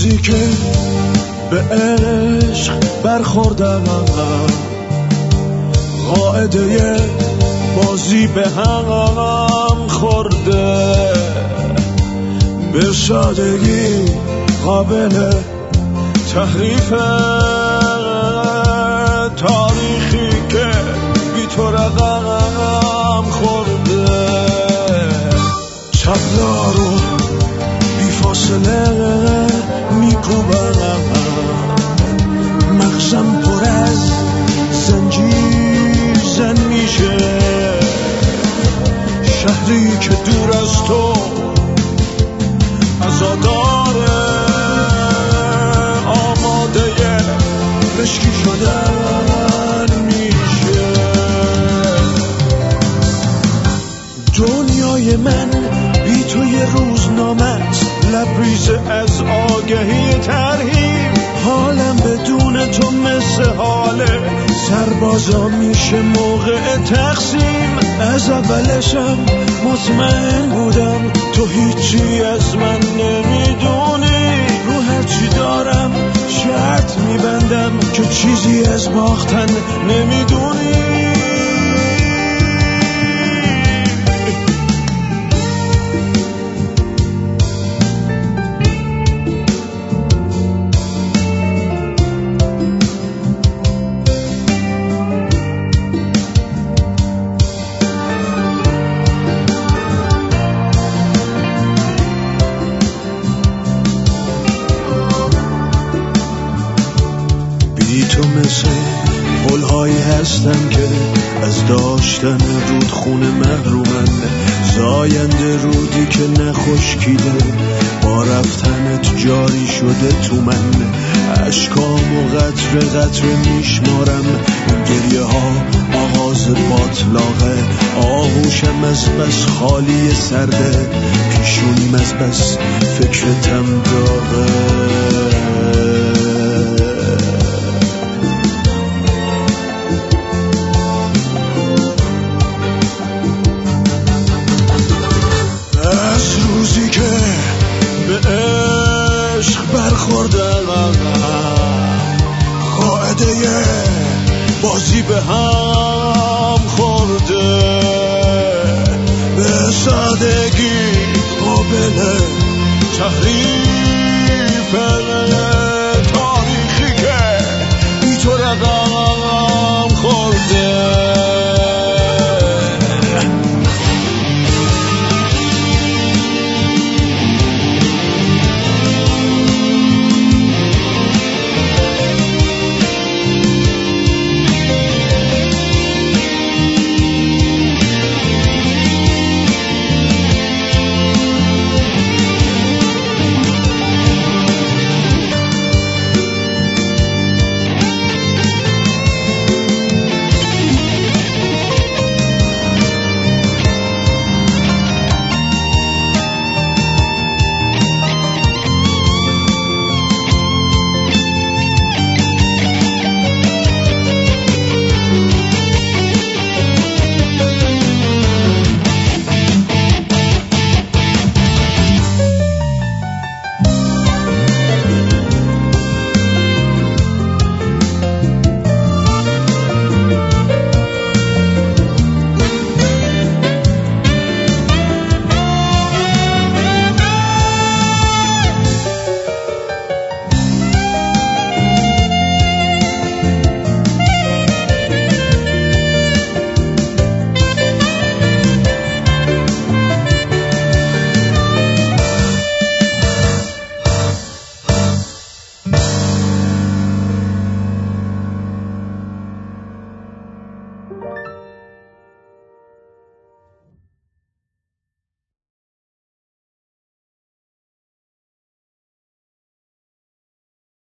روزی که به عشق برخوردم قاعده بازی به هم خورده، به سادگی قابل تحریفه، تاریخی که بی تو رقم خورده، طبلا رو بی فاصله میکوبم، مغزم پر از زنجیر زن میشه، شهری که دور از تو عزاداره، آماده مشکی شدن میشه. دنیای من بی تو یه روزنامه است، لبریز از آگهی ترهیب، حالم بدون تو مثل حال سربازا میشه موقع تقسیم. از اولشم مطمئن بودم تو هیچی از من نمیدونی، رو هرچی دارم شرط میبندم که چیزی از باختن نمیدونی. پل‌هایی هستم که از داشتن رودخونه محرومن، زاینده رودی که نخشکیده با رفتنت جاری شده تو من، اشکام و قطره قطره میشمارم، این گریه ها آغاز باطلاقه، آغوشم از بس خالی سرده، پیشونیم از بس فکرتم داغه. روزی که به عشق برخوردم قاعده بازی به هم خورده، به سادگی قابل تحریف